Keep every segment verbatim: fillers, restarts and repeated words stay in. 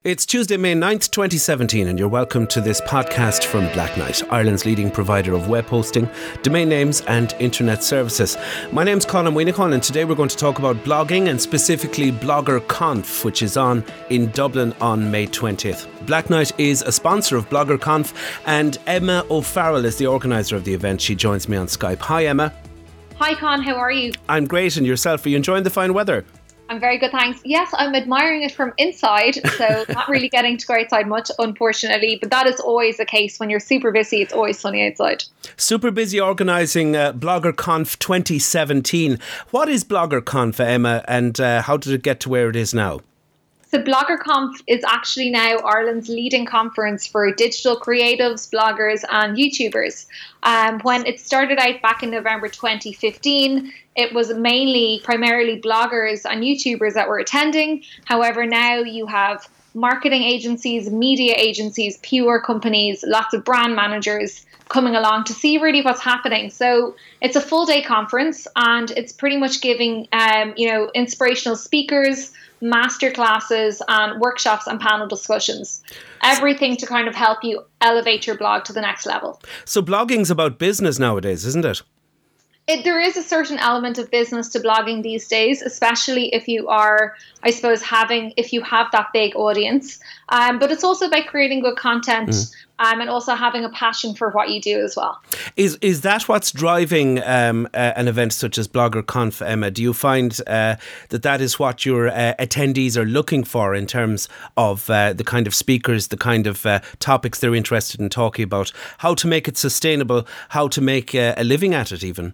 It's Tuesday, May ninth, twenty seventeen, and you're welcome to this podcast from Black Knight, Ireland's leading provider of web hosting, domain names and internet services. My name's Colin Winnicott, and today we're going to talk about blogging and specifically BloggerConf, which is on in Dublin on May twentieth. Black Knight is a sponsor of BloggerConf, and Emma O'Farrell is the organiser of the event. She joins me on Skype. Hi, Emma. Hi, Con. How are you? I'm great, and yourself? Are you enjoying the fine weather? I'm very good, thanks. Yes, I'm admiring it from inside, so not really getting to go outside much, unfortunately. But that is always the case. When you're super busy, it's always sunny outside. Super busy organising uh, BloggerConf twenty seventeen. What is BloggerConf, Emma, and uh, how did it get to where it is now? So BloggerConf is actually now Ireland's leading conference for digital creatives, bloggers and YouTubers. Um, when it started out back in November twenty fifteen, it was mainly primarily bloggers and YouTubers that were attending. However, now you have marketing agencies, media agencies, P R companies, lots of brand managers coming along to see really what's happening. So it's a full day conference, and it's pretty much giving um, you know, inspirational speakers, masterclasses and workshops and panel discussions. Everything to kind of help you elevate your blog to the next level. So blogging's about business nowadays, isn't it? It, there is a certain element of business to blogging these days, especially if you are, I suppose, having, if you have that big audience. Um, but it's also about creating good content mm. um, and also having a passion for what you do as well. Is is that what's driving um, uh, an event such as BloggerConf, Emma? Do you find uh, that that is what your uh, attendees are looking for in terms of uh, the kind of speakers, the kind of uh, topics they're interested in talking about, how to make it sustainable, how to make uh, a living at it even?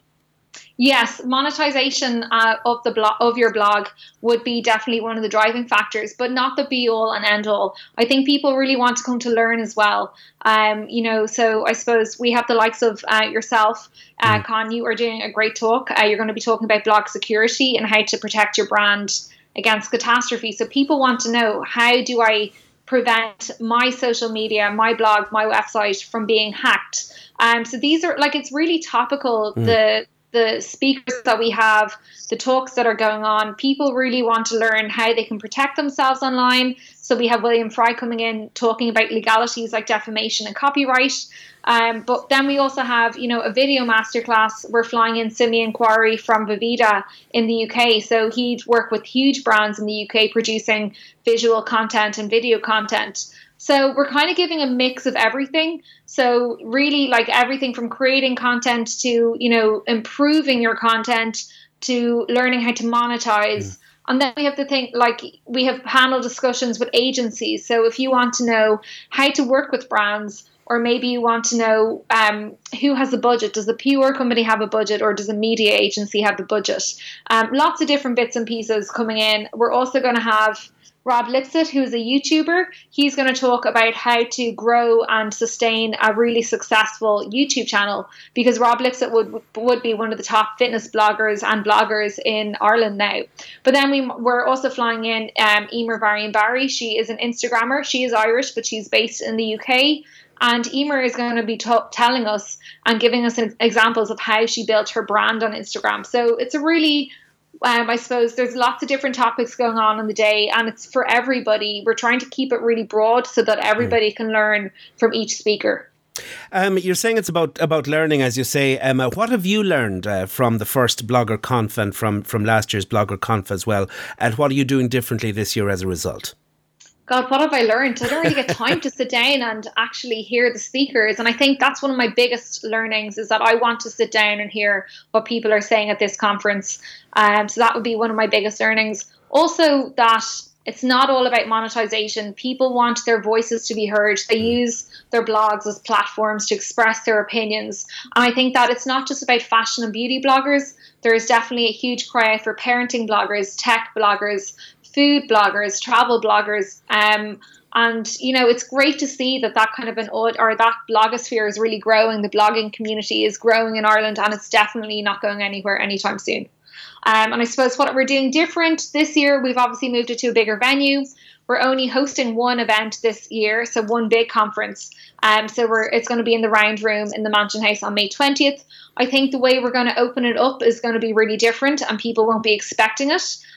Yes, monetization uh, of the blog of your blog would be definitely one of the driving factors, but not the be all and end all. I think people really want to come to learn as well. Um, you know, so I suppose we have the likes of uh, yourself, uh, mm. Con. You are doing a great talk. Uh, you're going to be talking about blog security and how to protect your brand against catastrophe. So people want to know, how do I prevent my social media, my blog, my website from being hacked? Um, so these are like, it's really topical. Mm. The the speakers that we have, the talks that are going on, people really want to learn how they can protect themselves online. So we have William Fry coming in talking about legalities like defamation and copyright. Um, but then we also have, you know, a video masterclass. We're flying in Simeon Quarry from Vivida in the U K. So he'd work with huge brands in the U K producing visual content and video content. So we're kind of giving a mix of everything. So really, like, everything from creating content to, you know, improving your content to learning how to monetize. Mm. And then we have to think, like, we have panel discussions with agencies. So if you want to know how to work with brands, or maybe you want to know um, who has a budget. Does the P R company have a budget, or does a media agency have the budget? Um, lots of different bits and pieces coming in. We're also going to have Rob Lipsett, who is a YouTuber. He's going to talk about how to grow and sustain a really successful YouTube channel, because Rob Lipsett would would be one of the top fitness bloggers and bloggers in Ireland now. But then we, we're also flying in um, Emer Varian Barry. She is an Instagrammer. She is Irish, but she's based in the U K. And Emer is going to be t- telling us and giving us an, examples of how she built her brand on Instagram. So it's a really... Um, I suppose there's lots of different topics going on in the day, and it's for everybody. We're trying to keep it really broad so that everybody can learn from each speaker. Um, you're saying it's about, about learning, as you say, Emma. What have you learned uh, from the first BloggerConf and from, from last year's BloggerConf as well? And what are you doing differently this year as a result? God, what have I learned? I don't really get time to sit down and actually hear the speakers. And I think that's one of my biggest learnings, is that I want to sit down and hear what people are saying at this conference. Um, so that would be one of my biggest learnings. Also, that it's not all about monetization. People want their voices to be heard. They use their blogs as platforms to express their opinions. And I think that it's not just about fashion and beauty bloggers. There is definitely a huge cry out for parenting bloggers, tech bloggers, food bloggers, travel bloggers, um, and you know, it's great to see that that kind of an odd or that blogosphere is really growing. The blogging community is growing in Ireland, and it's definitely not going anywhere anytime soon. Um, and I suppose what we're doing different this year, we've obviously moved it to a bigger venue. We're only hosting one event this year, so one big conference. Um, so we're it's going to be in the Round Room in the Mansion House on May twentieth. I think the way we're going to open it up is going to be really different, and people won't be expecting it.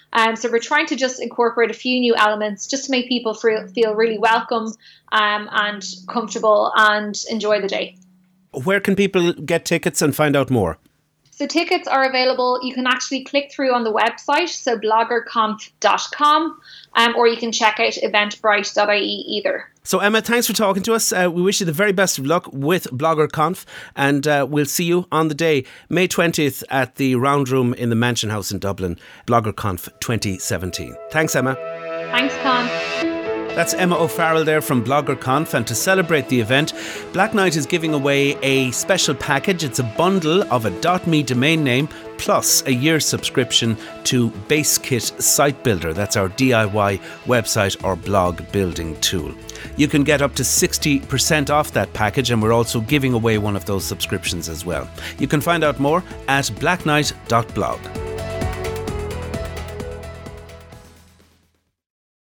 Um, so we're trying to just incorporate a few new elements just to make people feel, feel really welcome um, and comfortable and enjoy the day. Where can people get tickets and find out more? So tickets are available. You can actually click through on the website, so blogger conf dot com, um, or you can check out eventbrite dot I E either. So Emma, thanks for talking to us. Uh, we wish you the very best of luck with BloggerConf, and uh, we'll see you on the day, May twentieth, at the Round Room in the Mansion House in Dublin, BloggerConf twenty seventeen. Thanks, Emma. Thanks, Con. That's Emma O'Farrell there from BloggerConf, and to celebrate the event, Black Knight is giving away a special package. It's a bundle of a .me domain name plus a year's subscription to BaseKit Site Builder. That's our D I Y website or blog building tool. You can get up to sixty percent off that package, and we're also giving away one of those subscriptions as well. You can find out more at black knight dot blog.